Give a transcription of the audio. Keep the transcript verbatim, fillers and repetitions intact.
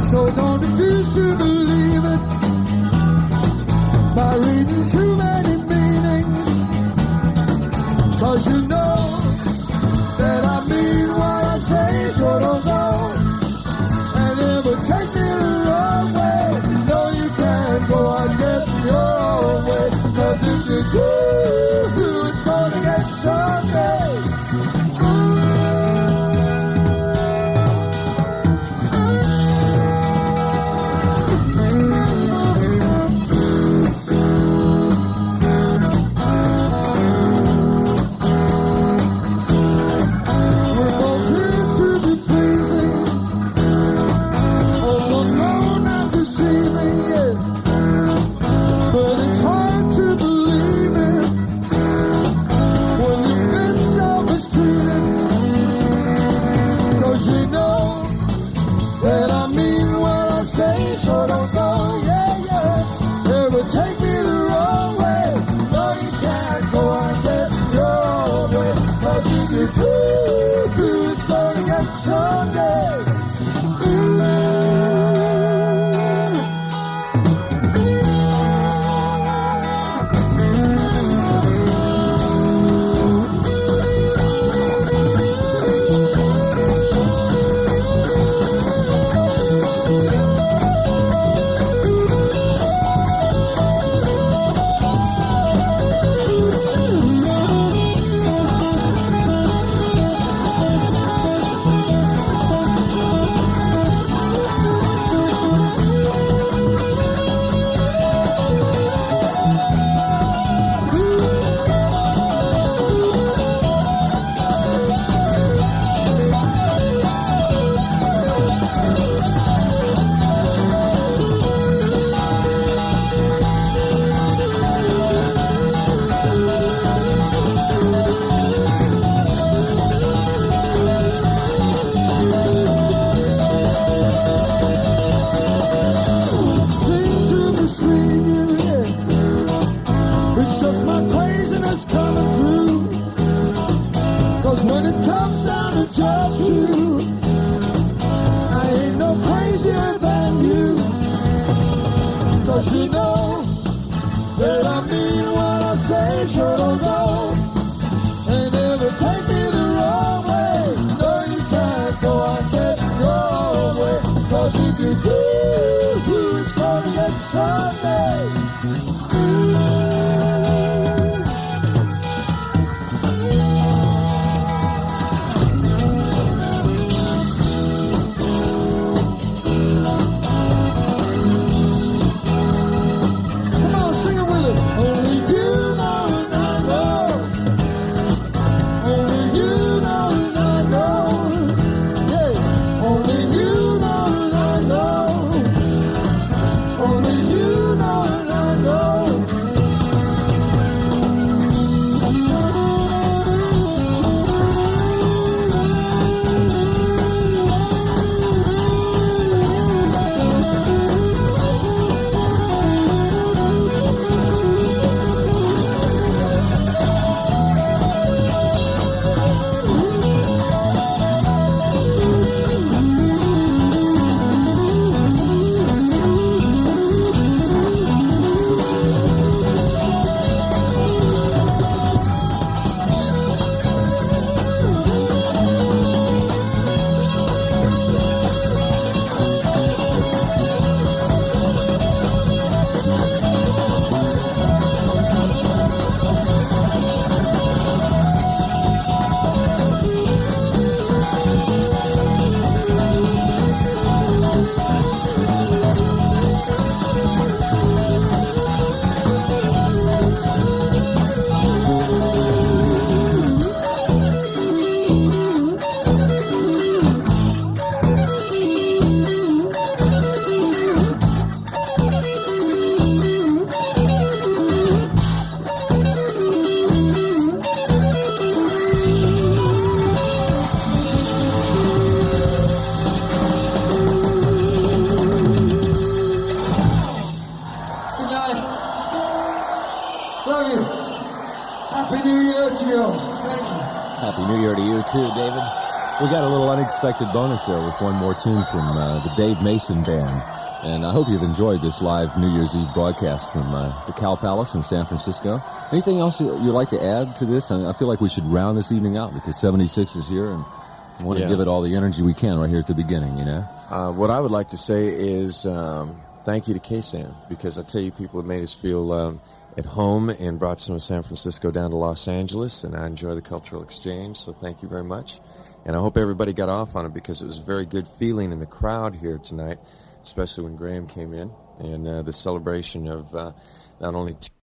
So don't refuse to believe it by reading too many meanings. Cause you know that I mean what I say, so don't go and ever take me the wrong way. No, you can't go on getting your own way. Cause if you do, it's gonna get someday. Happy New Year to you. Thank you. Happy New Year to you too, David. We got a little unexpected bonus there with one more tune from uh, the Dave Mason Band. And I hope you've enjoyed this live New Year's Eve broadcast from uh, the Cow Palace in San Francisco. Anything else you'd like to add to this? I, mean, I feel like we should round this evening out because seventy-six is here and I want to yeah. give it all the energy we can right here at the beginning, you know? Uh, what I would like to say is um, thank you to K-San, because I tell you, people have made us feel um, at home and brought some of San Francisco down to Los Angeles, and I enjoy the cultural exchange, so thank you very much. And I hope everybody got off on it because it was a very good feeling in the crowd here tonight, especially when Graham came in, and uh, the celebration of uh, not only